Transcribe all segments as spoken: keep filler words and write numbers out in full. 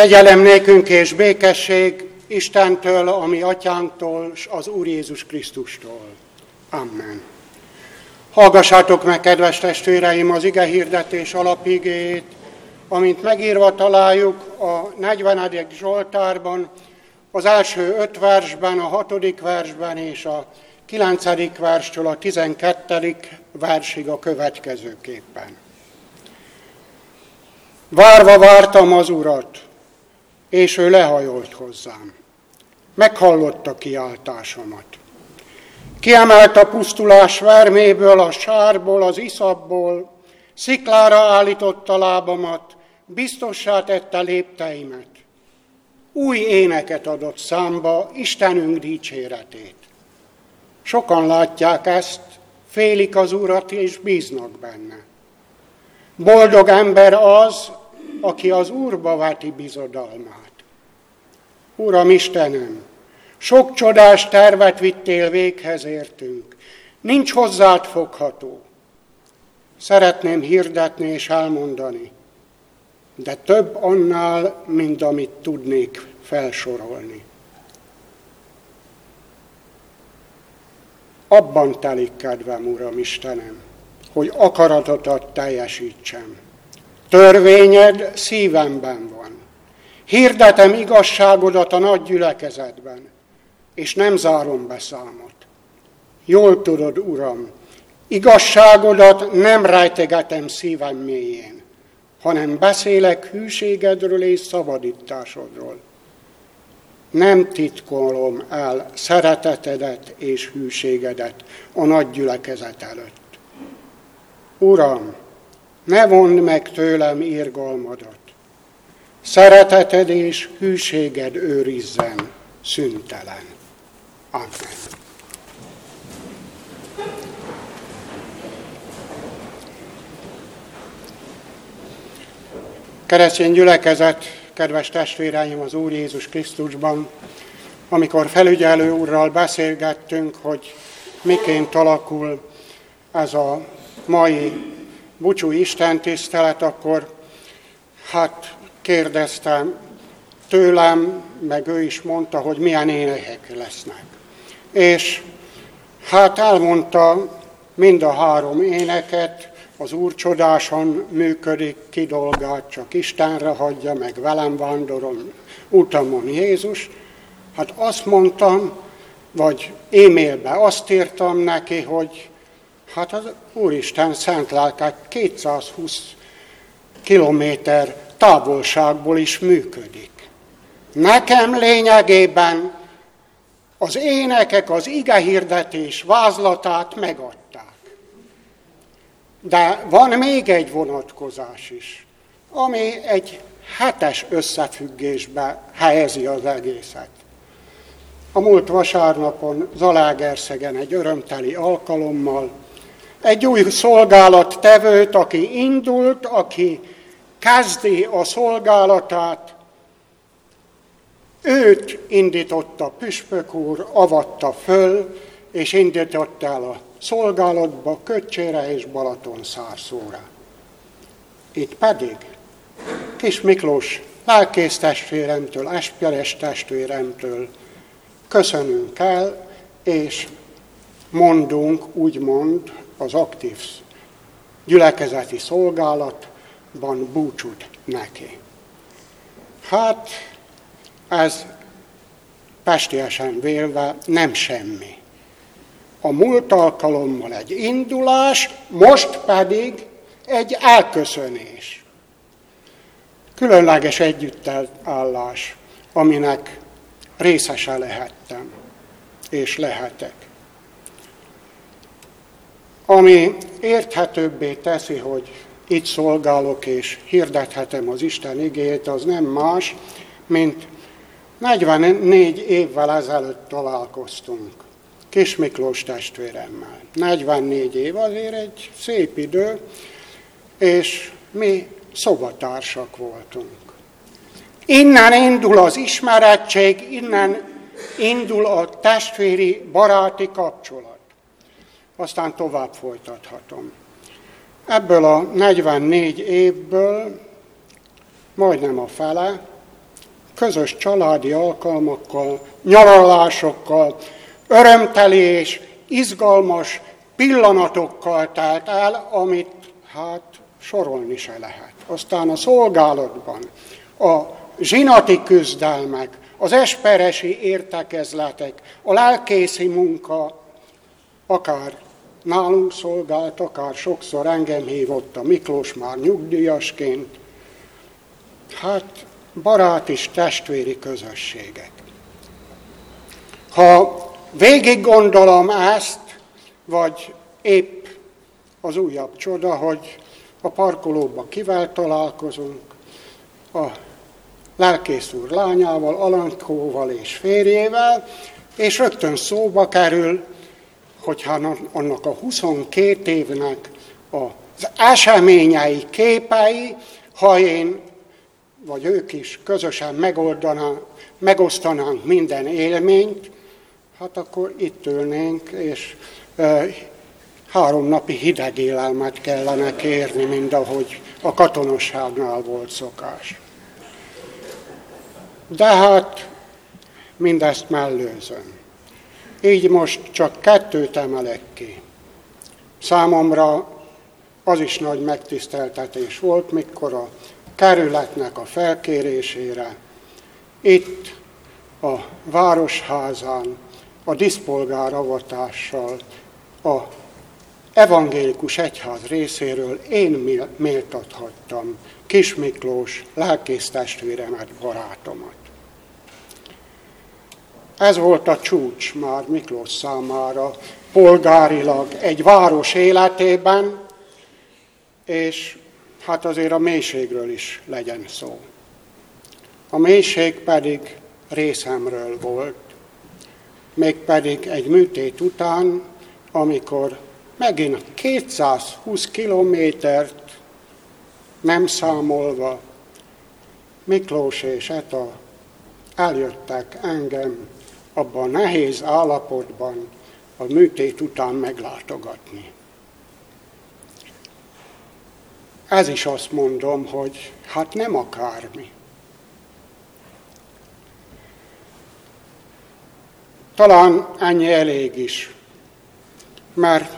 Kegyelem nékünk és békesség Istentől, a mi atyánktól, és az Úr Jézus Krisztustól. Amen. Hallgassátok meg, kedves testvéreim, az ige hirdetés alapigéjét, amint megírva találjuk a negyvenedik Zsoltárban, az első öt versben, a hatodik versben és a kilencedik verstől a tizenkettedik versig a következőképpen. Várva vártam az Urat, és ő lehajolt hozzám. Meghallotta kiáltásomat. Kiemelt a pusztulás verméből, a sárból, az iszapból, sziklára állította lábamat, biztossá tette lépteimet. Új éneket adott számba, Istenünk dicséretét. Sokan látják ezt, félik az Urat és bíznak benne. Boldog ember az, aki az Úrba veti bizodalmát. Uram Istenem, sok csodás tervet vittél véghez értünk, nincs hozzád fogható. Szeretném hirdetni és elmondani, de több annál, mint amit tudnék felsorolni. Abban telik kedvem, Uram Istenem, hogy akaratodat teljesítsem. Törvényed szívemben van. Hirdetem igazságodat a nagy gyülekezetben, és nem zárom be számot. Jól tudod, Uram, igazságodat nem rejtegetem szívem mélyén, hanem beszélek hűségedről és szabadításodról. Nem titkolom el szeretetedet és hűségedet a nagy gyülekezet előtt. Uram, ne vondd meg tőlem irgalmadat. Szereteted és hűséged őrizzen szüntelen. Amen. Keresztény gyülekezet, kedves testvéreim az Úr Jézus Krisztusban, amikor felügyelő úrral beszélgettünk, hogy miként alakul ez a mai búcsúi istentisztelet, akkor hát kérdeztem tőlem, meg ő is mondta, hogy milyen énekek lesznek. És hát elmondta mind a három éneket, az Úr csodásan működik, ki dolgát csak Istenre hagyja, meg velem vándorol utamon Jézus. Hát azt mondtam, vagy e-mailbe azt írtam neki, hogy hát az Úristen szent lelke kétszázhúsz kilométer távolságból is működik. Nekem lényegében az énekek, az igehirdetés vázlatát megadták. De van még egy vonatkozás is, ami egy hetes összefüggésbe helyezi az egészet. A múlt vasárnapon Zalaegerszegen egy örömteli alkalommal egy új szolgálattevőt, aki indult, aki kezdi a szolgálatát, őt indította püspök úr, avatta föl, és indította el a szolgálatba Köcsére és Balatonszárszóra. Itt pedig Kis Miklós lelkész testvéremtől, Esperes testvéremtől köszönünk el, és mondunk, úgymond az aktív gyülekezeti szolgálatban búcsút neki. Hát ez pestiesen vélve nem semmi. A múlt alkalommal egy indulás, most pedig egy elköszönés. Különleges együttállás, aminek részese lehettem, és lehetek. Ami érthetőbbé teszi, hogy itt szolgálok és hirdethetem az Isten igéjét, az nem más, mint negyvennégy évvel ezelőtt találkoztunk Kis Miklós testvéremmel. negyvennégy év azért egy szép idő, és mi szobatársak voltunk. Innen indul az ismerettség, innen indul a testvéri, baráti kapcsolat. Aztán tovább folytathatom. Ebből a negyvennégy évből majdnem a fele közös családi alkalmakkal, nyaralásokkal, örömteli és izgalmas pillanatokkal telt el, amit hát sorolni se lehet. Aztán a szolgálatban, a zsinati küzdelmek, az esperesi értekezletek, a lelkészi munka, akár nálunk szolgált, akár sokszor engem hívott a Miklós már nyugdíjasként, hát barát és testvéri közösségek. Ha végig gondolom ezt, vagy épp az újabb csoda, hogy a parkolóban kivel találkozunk, a lelkész úr lányával, Alankóval és férjével, és rögtön szóba kerül, hogyha annak a huszonkét évnek az eseményei, képei, ha én vagy ők is közösen megosztanánk minden élményt, hát akkor itt ülnénk, és e, három napi hideg élelmet kellene kérni, mint ahogy a katonosságnál volt szokás. De hát mindezt mellőzöm. Így most csak kettőt emelek ki. Számomra az is nagy megtiszteltetés volt, mikor a kerületnek a felkérésére itt a Városházán a díszpolgáravatással a evangélikus egyház részéről én méltathattam Kis Miklós lelkész testvéremet, barátomat. Ez volt a csúcs már Miklós számára polgárilag egy város életében, és hát azért a mélységről is legyen szó. A mélység pedig részemről volt, mégpedig egy műtét után, amikor megint kétszázhúsz kilométert nem számolva Miklós és Eta eljöttek engem abban a nehéz állapotban a műtét után meglátogatni. Ez is azt mondom, hogy hát nem akármi. Talán ennyi elég is, mert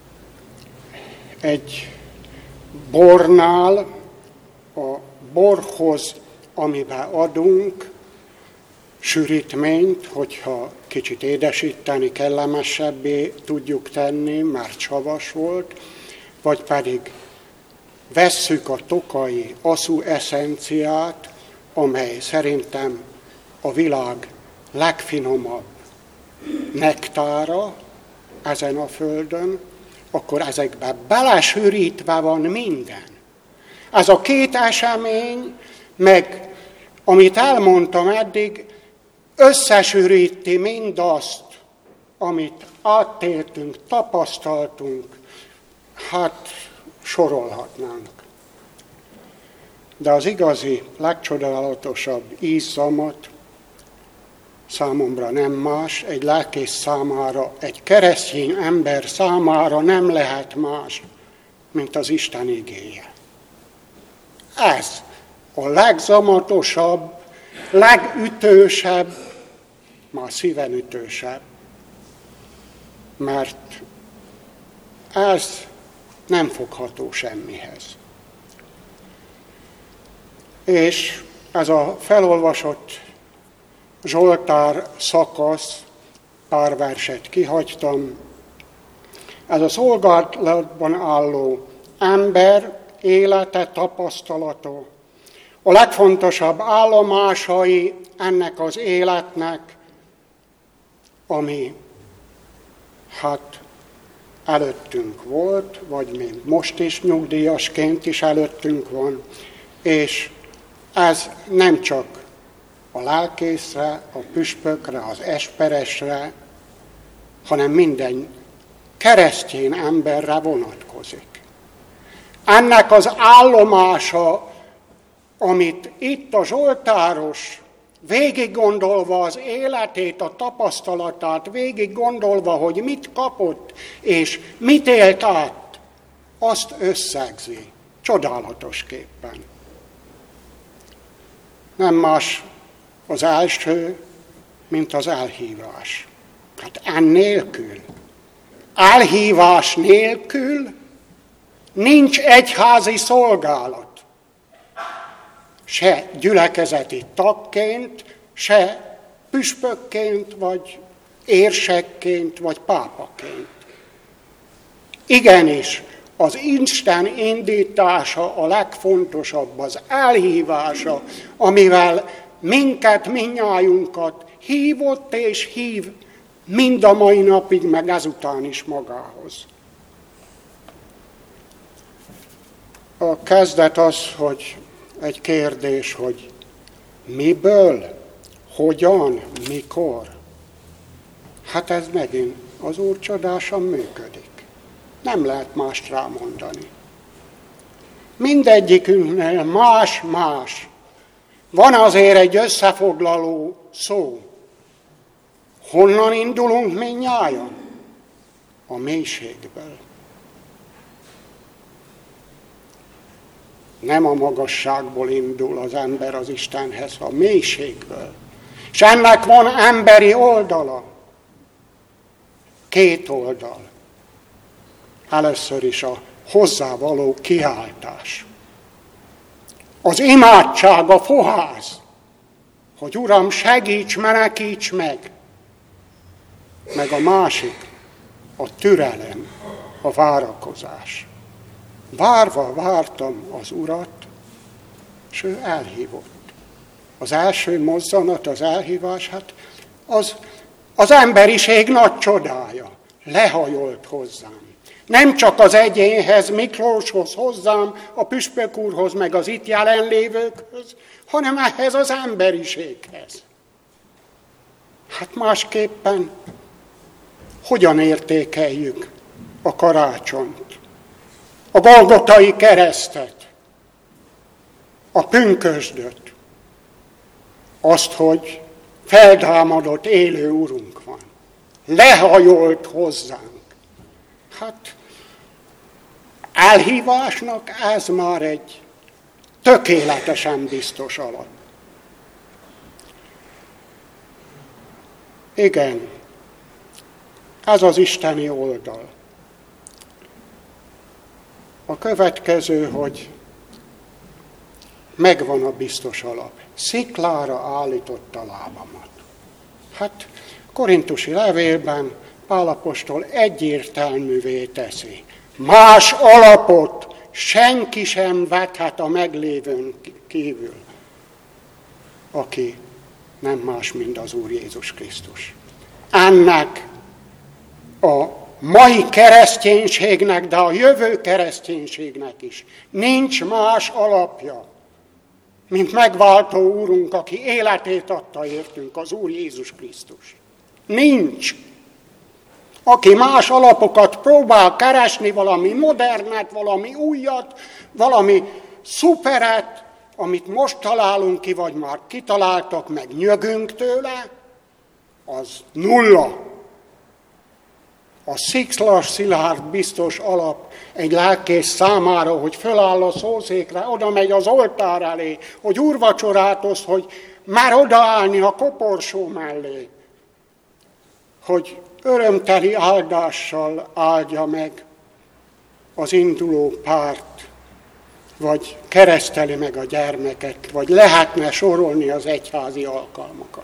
egy bornál a borhoz, amiben adunk sűrítményt, hogyha kicsit édesíteni, kellemesebbé tudjuk tenni, már savas volt, vagy pedig vesszük a tokai aszú eszenciát, amely szerintem a világ legfinomabb nektára ezen a földön, akkor ezekben belesűrítve van minden. Ez a két esemény, meg amit elmondtam eddig, összesűríti mindazt, amit átéltünk, tapasztaltunk, hát sorolhatnánk. De az igazi, legcsodálatosabb ízzamat számomra nem más, egy lelkész számára, egy keresztény ember számára nem lehet más, mint az Isten igéje. Ez a legzamatosabb, legütősebb, már szíven ütősebb, mert ez nem fogható semmihez. És ez a felolvasott Zsoltár szakasz, pár verset kihagytam, ez a szolgálatban álló ember élete, tapasztalata, a legfontosabb állomásai ennek az életnek, ami hát előttünk volt, vagy még most is nyugdíjasként is előttünk van, és ez nem csak a lelkészre, a püspökre, az esperesre, hanem minden keresztény emberre vonatkozik. Ennek az állomása, amit itt a zsoltáros végig gondolva az életét, a tapasztalatát, végig gondolva, hogy mit kapott és mit élt át, azt összegzi csodálatosképpen. Nem más Az első, mint az elhívás. Hát ennélkül, elhívás nélkül nincs egyházi szolgálat. Se gyülekezeti tagként, se püspökként, vagy érsekként, vagy pápaként. Igenis, az Isten indítása a legfontosabb, az elhívása, amivel minket, mindnyájunkat hívott és hív mind a mai napig, meg ezután is magához. A kezdet az, hogy egy kérdés, hogy miből, hogyan, mikor. Hát ez megint az Úr csodásan működik. Nem lehet mást rámondani. Mindegyikünknél más-más. Van azért egy összefoglaló szó. Honnan indulunk mindnyájan? A mélységből. Nem a magasságból indul az ember az Istenhez, a mélységből. És ennek van emberi oldala. Két oldal. Először is a hozzávaló kiáltás. Az imádság, a fohász, hogy Uram, segíts, menekíts meg. Meg a másik, a türelem, a várakozás. Várva vártam az Urat, és ő elhívott. Az első mozzanat, az elhívás, hát az, az emberiség nagy csodája. Lehajolt hozzám. Nem csak az egyénhez, Miklóshoz, hozzám, a püspök úrhoz, meg az itt jelenlévőkhöz, hanem ehhez az emberiséghez. Hát másképpen hogyan értékeljük a karácsonyt, a Golgotai keresztet, a pünkösdöt, azt, hogy feltámadott élő Urunk van, lehajolt hozzánk. Hát elhívásnak ez már egy tökéletesen biztos alap. Igen, ez az isteni oldal. A következő, hogy megvan a biztos alap. Sziklára állította lábamat. Hát korintusi levélben Pál apostol egyértelművé teszi. Más alapot senki sem vethet a meglévőn kívül, aki nem más, mint az Úr Jézus Krisztus. Ennek a mai kereszténységnek, de a jövő kereszténységnek is nincs más alapja, mint megváltó Úrunk, aki életét adta értünk, az Úr Jézus Krisztus. Nincs. Aki más alapokat próbál keresni, valami modernet, valami újat, valami szuperet, amit most találunk ki, vagy már kitaláltak, meg nyögünk tőle, az nulla. A szikszlas, szilárd, biztos alap egy lelkész számára, hogy föláll a szószékre, oda megy az oltár elé, hogy úrvacsorát oszt, hogy már odaállni a koporsó mellé, hogy örömteli áldással áldja meg az induló párt, vagy kereszteli meg a gyermeket, vagy lehetne sorolni az egyházi alkalmakat.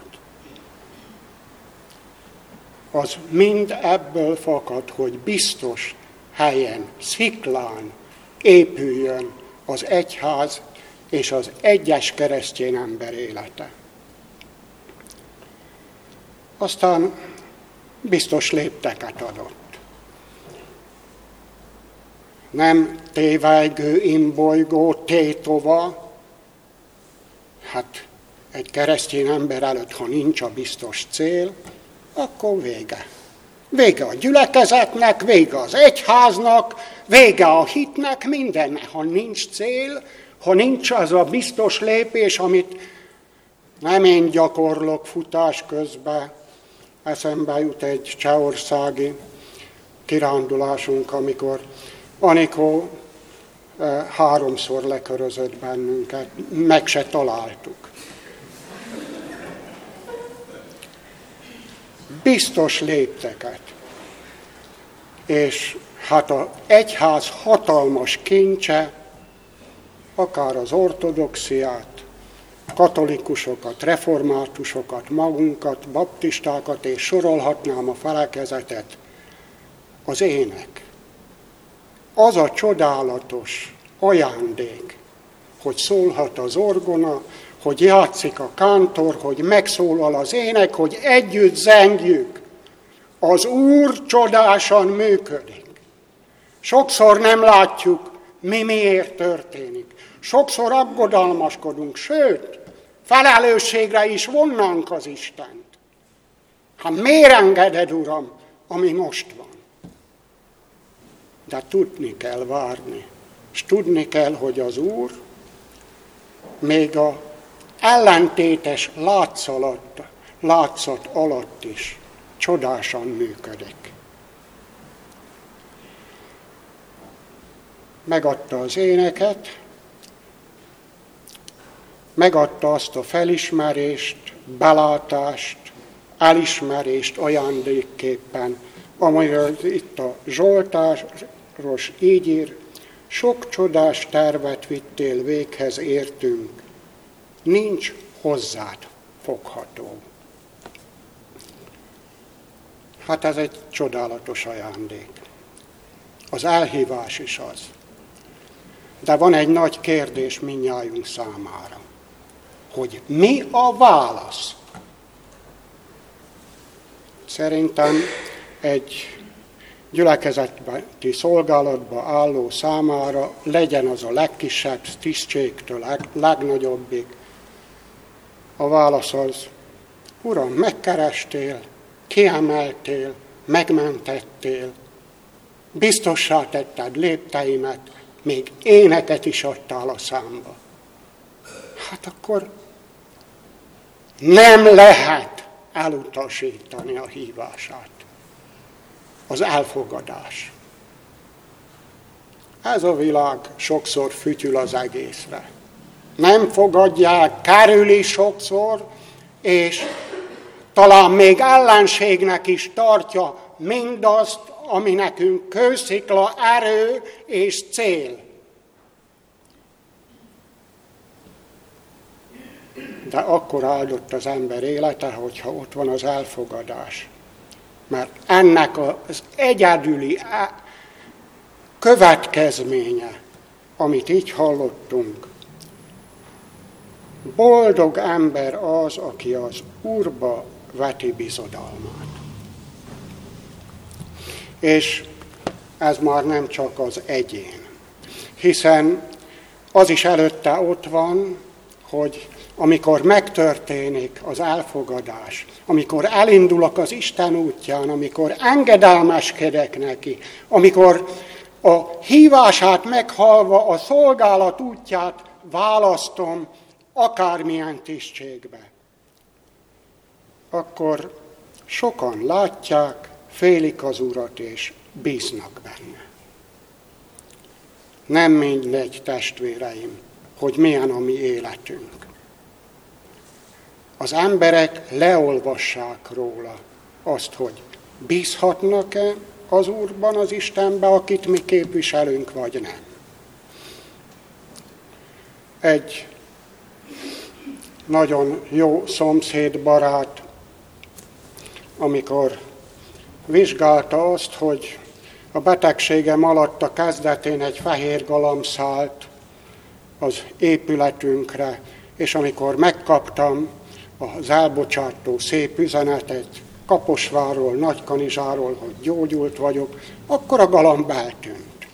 Az mind ebből fakad, hogy biztos helyen, sziklán épüljön az egyház és az egyes keresztény ember élete. Aztán biztos lépteket adott. Nem tévejgő, imbolygó, tétova. Hát egy keresztény ember előtt, ha nincs a biztos cél, akkor vége. Vége a gyülekezetnek, vége az egyháznak, vége a hitnek, minden. Ha nincs cél, ha nincs az a biztos lépés, amit nem én gyakorlok futás közben, eszembe jut egy csehországi kirándulásunk, amikor Anikó eh, háromszor lekörözött bennünket, meg se találtuk. biztos lépteket. És hát az egyház hatalmas kincse, akár az ortodoxiát, katolikusokat, reformátusokat, magunkat, baptistákat, és sorolhatnám a felekezetet, az ének. Az a csodálatos ajándék, hogy szólhat az orgona, hogy játszik a kántor, hogy megszólal az ének, hogy együtt zengjük. Az Úr csodásan működik. Sokszor nem látjuk, mi miért történik. Sokszor aggodalmaskodunk, sőt, felelősségre is vonnánk az Istent. Hát miért engeded, Uram, ami most van? De tudni kell várni, és tudni kell, hogy az Úr még a ellentétes látszat, látszat alatt is csodásan működik. Megadta az éneket, megadta azt a felismerést, belátást, elismerést ajándékképpen, amiről itt a Zsoltáros így ír, sok csodás tervet vittél véghez értünk, nincs hozzád fogható. Hát ez egy csodálatos ajándék. Az elhívás is az. De van egy nagy kérdés mindnyájunk számára, hogy mi a válasz? Szerintem egy gyülekezeti szolgálatba álló számára legyen az a legkisebb tisztségtől leg, legnagyobbig. A válasz az, Uram, megkerestél, kiemeltél, megmentettél, biztossá tetted lépteimet, még éneket is adtál a számba. Hát akkor nem lehet elutasítani a hívását. Az elfogadás. Ez a világ sokszor fütyül az egészre. Nem fogadják, kerüli sokszor, és talán még ellenségnek is tartja mindazt, ami nekünk kőszikla, erő és cél. De akkor áldott az ember élete, hogyha ott van az elfogadás. Mert ennek az egyedüli következménye, amit így hallottunk, boldog ember az, aki az Úrba veti bizodalmát. És ez már nem csak az egyén, hiszen az is előtte ott van, hogy amikor megtörténik az elfogadás, amikor elindulok az Isten útján, amikor engedelmeskedek neki, amikor a hívását meghalva a szolgálat útját választom akármilyen tisztségbe, akkor sokan látják, félik az Urat és bíznak benne. Nem mindegy, testvéreim, hogy milyen a mi életünk. Az emberek leolvassák róla azt, hogy bízhatnak-e az Úrban, az Istenbe, akit mi képviselünk, vagy nem. Egy nagyon jó szomszéd barát, amikor vizsgálta azt, hogy a betegségem alatt a kezdetén egy fehér galamb szállt az épületünkre, és amikor megkaptam az elbocsátó szép üzenetet Kaposvárról, Nagykanizsáról, hogy gyógyult vagyok, akkor a galamb eltűnt.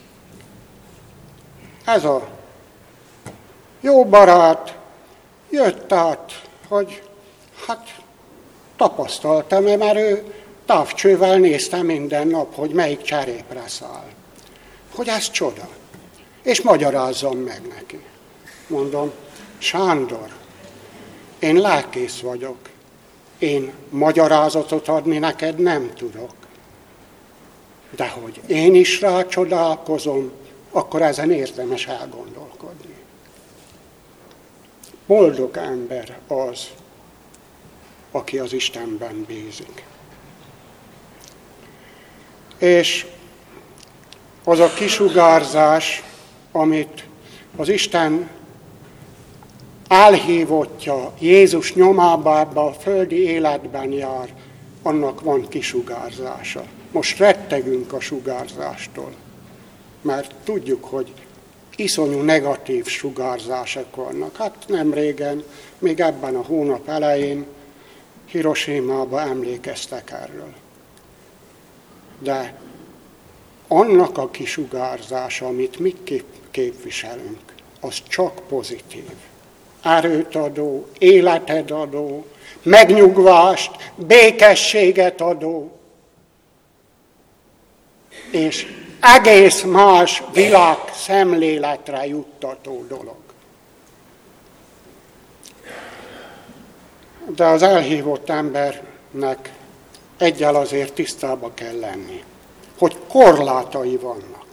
Ez a jó barát jött át, hogy hát tapasztaltam, mert ő távcsővel nézte minden nap, hogy melyik cserépre száll. Hogy ez csoda. És magyarázzam meg neki. Mondom, Sándor, én lelkész vagyok. Én magyarázatot adni neked nem tudok. De hogy én is rá csodálkozom, akkor ezen érdemes elgondolkodni. Boldog ember az, aki az Istenben bízik. És az a kisugárzás, amit az Isten elhívottja Jézus nyomába ebbe a földi életben jár, annak van kisugárzása. Most rettegünk a sugárzástól, mert tudjuk, hogy iszonyú negatív sugárzások vannak. Hát nem régen, még ebben a hónap elején Hiroshima-ba emlékeztek erről. De annak a kisugárzása, amit mi képviselünk, az csak pozitív. Erőt adó, életet adó, megnyugvást, békességet adó, és egész más világ szemléletre juttató dolog. De az elhívott embernek egyel azért tisztába kell lenni, hogy korlátai vannak.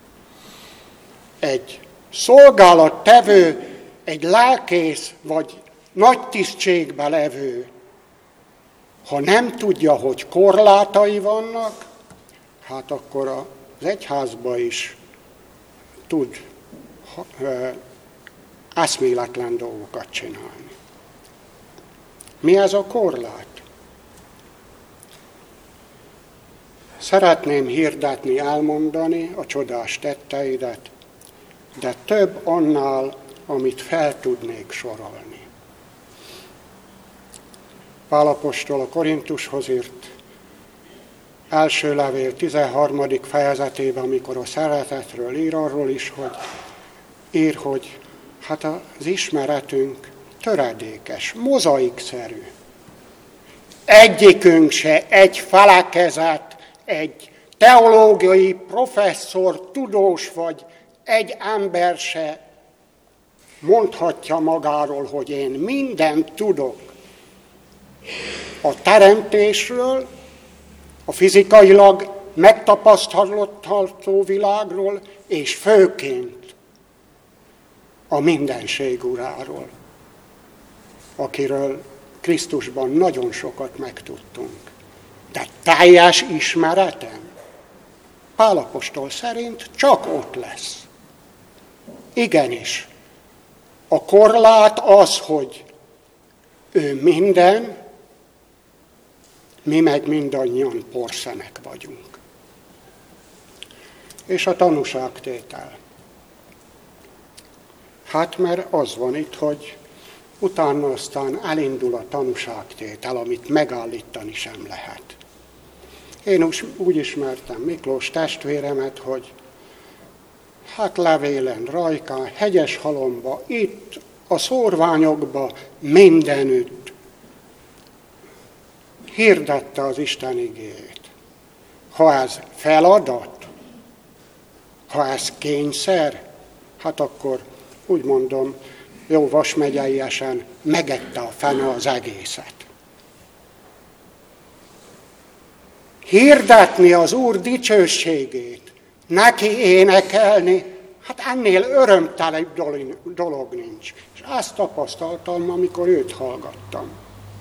Egy szolgálattevő, egy lelkész vagy nagy tisztségbe levő, ha nem tudja, hogy korlátai vannak, hát akkor az egyházba is tud eszméletlen dolgokat csinálni. Mi ez a korlát? Szeretném hirdetni, elmondani a csodás tetteidet, de több annál, amit fel tudnék sorolni. Pál apostol a Korintushoz írt első levél tizenharmadik fejezetében, amikor a szeretetről ír, arról is, hogy ír, hogy hát az ismeretünk töredékes, mozaikszerű. Egyikünk se egy felekezet, egy teológiai professzor, tudós vagy egy ember se mondhatja magáról, hogy én mindent tudok a teremtésről, a fizikailag megtapasztalható világról, és főként a mindenség uráról, akiről Krisztusban nagyon sokat megtudtunk. De teljes ismeretem Pál apostol szerint csak ott lesz. Igenis, a korlát az, hogy ő minden, mi meg mindannyian porszemek vagyunk. És a tanúságtétel. Hát mert az van itt, hogy utána aztán elindul a tanúságtétel, amit megállítani sem lehet. Én úgy ismertem Miklós testvéremet, hogy hát levélen, Rajkán, Hegyeshalomba, itt a szórványokba, mindenütt hirdette az Isten igéjét. Ha ez feladat, ha ez kényszer, hát akkor úgy mondom, jó vasmegyeiesen megette a fene az egészet. Hirdetni az Úr dicsőségét, neki énekelni, hát ennél örömtelibb dolog nincs. És ezt tapasztaltam, amikor őt hallgattam.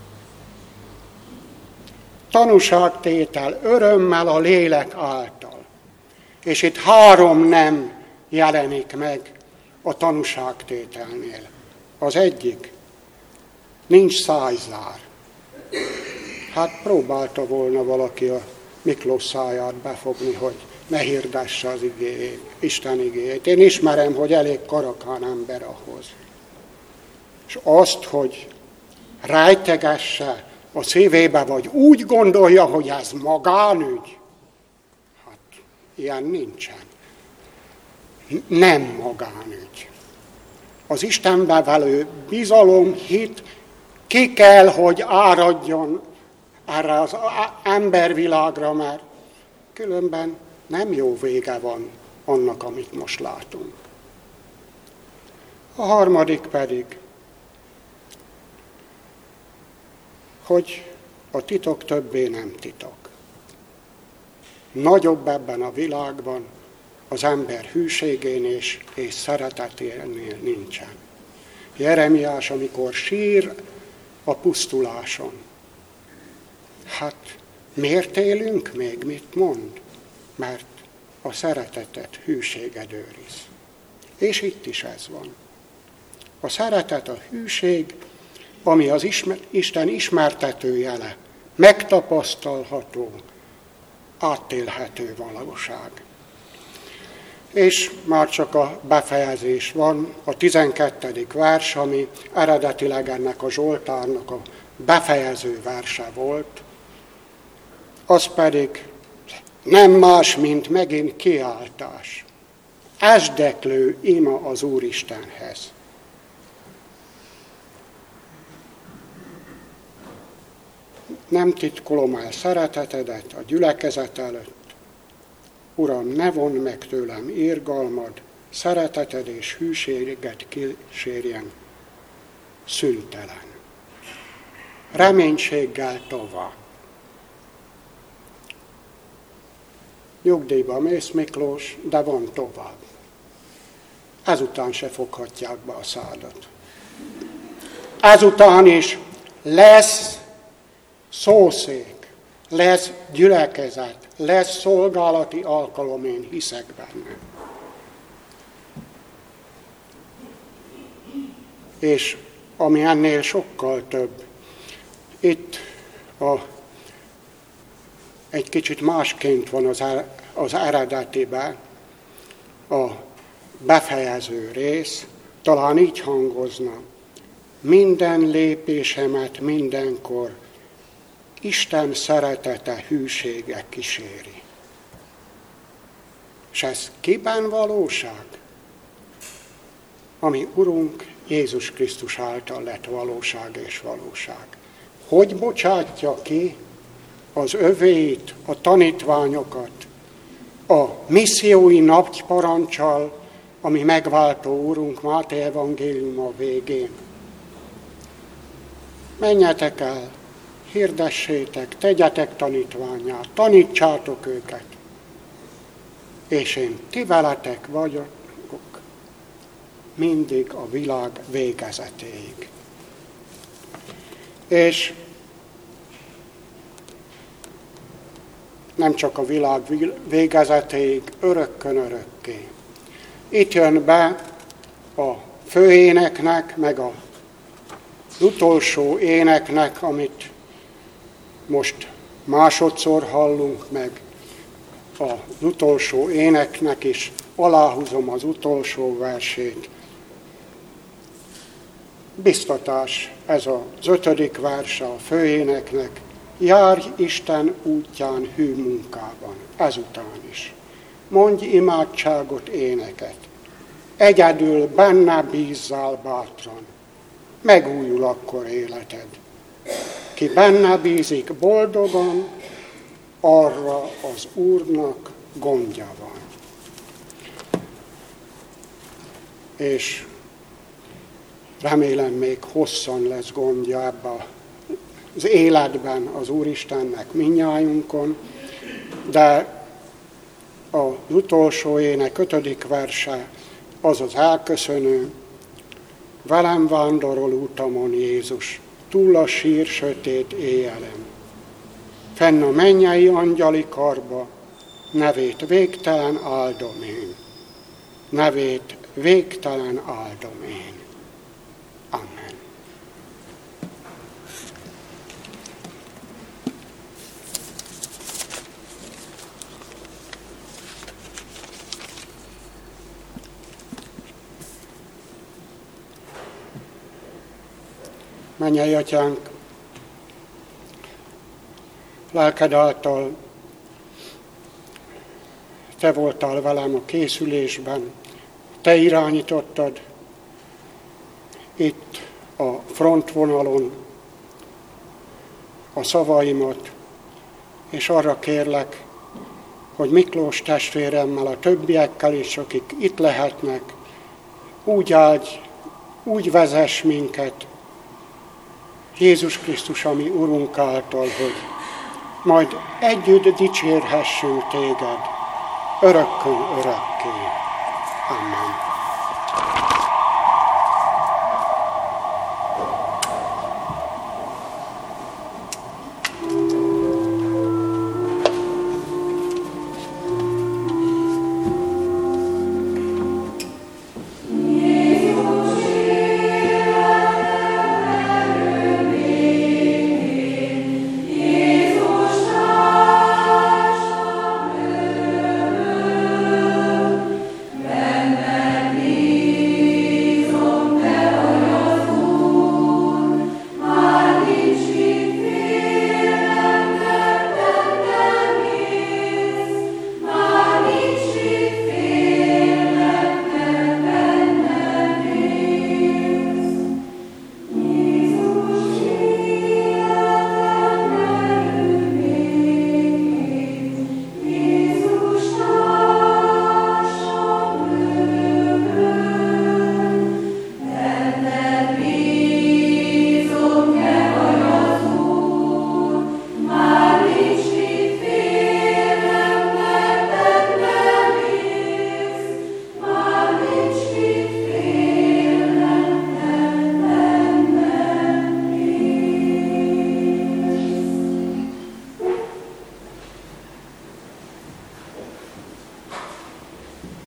Tanúságtétel örömmel a lélek által. És itt három nem jelenik meg a tanúságtételnél. Az egyik, nincs szájzár. Hát próbálta volna valaki a Miklós száját befogni, hogy ne hirdesse az igéjét, Isten igéjét. Én ismerem, hogy elég karakán ember ahhoz. És azt, hogy rejtegesse a szívébe, vagy úgy gondolja, hogy ez magánügy, hát ilyen nincsen. Nem magánügy. Az Istenbe velő bizalom, hit ki kell, hogy áradjon erre az embervilágra, mert különben nem jó vége van annak, amit most látunk. A harmadik pedig, hogy a titok többé nem titok. Nagyobb ebben a világban az ember hűségén és, és szereteténél nincsen. Jeremiás, amikor sír a pusztuláson, hát miért élünk még, mit mond? mert a szeretetet hűséged őriz. És itt is ez van. A szeretet, a hűség, ami az ismer, Isten ismertető jele, megtapasztalható, átélhető valóság. És már csak a befejezés van, a tizenkettedik vers, ami eredetileg ennek a Zsoltárnak a befejező verse volt, az pedig nem más, mint megint kiáltás. Esdeklő ima az Úristenhez. Nem titkolom el szeretetedet a gyülekezet előtt. Uram, ne vondd meg tőlem irgalmad, szereteted és hűséget kísérjen szüntelen. Reménységgel tovább. Nyugdíjba mész, Miklós, de van tovább. Ezután se foghatják be a szádat. Ezután is lesz szószék, lesz gyülekezet, lesz szolgálati alkalom, én hiszek benne. És ami ennél sokkal több, itt a, egy kicsit másként van az, az eredetiben a befejező rész, talán így hangozna: minden lépésemet mindenkor Isten szeretete, hűsége kíséri. És ez kiben valóság? Ami Urunk Jézus Krisztus által lett valóság és valóság. Hogy bocsátja ki az övéit, a tanítványokat a missziói napparancsal, ami megváltó Urunk Máté evangéliuma végén. Menjetek el, hirdessétek, tegyetek tanítvánnyá, tanítsátok őket, és én ti veletek vagyok mindig a világ végezetéig. És nem csak a világ végezetéig, örökkön örökké. Itt jön be a főéneknek, meg a az utolsó éneknek, amit most másodszor hallunk meg, az utolsó éneknek is aláhúzom az utolsó versét. Biztatás, ez az ötödik verse a főéneknek. Járj Isten útján hű munkában, ezután is. Mondj imádságot, éneket. Egyedül benne bízzál bátran. Megújul akkor életed. Ki benne bízik boldogan, arra az Úrnak gondja van. És remélem még hosszan lesz gondja ebben az életben az Úristennek mindnyájunkon, de az utolsó ének ötödik verse az az elköszönő: velem vándorol utamon Jézus, túl a sír sötét éjjelen. Fenn a mennyei angyali karba, nevét végtelen áldom én. Nevét végtelen áldom én. Amen. Mennyei Atyánk, lelked által Te voltál velem a készülésben, Te irányítottad itt a frontvonalon a szavaimat, és arra kérlek, hogy Miklós testvéremmel, a többiekkel is, akik itt lehetnek, úgy áldj, úgy vezess minket, Jézus Krisztus, ami Urunk által, hogy majd együtt dicsérhessünk Téged, örökkön örökké. Amen.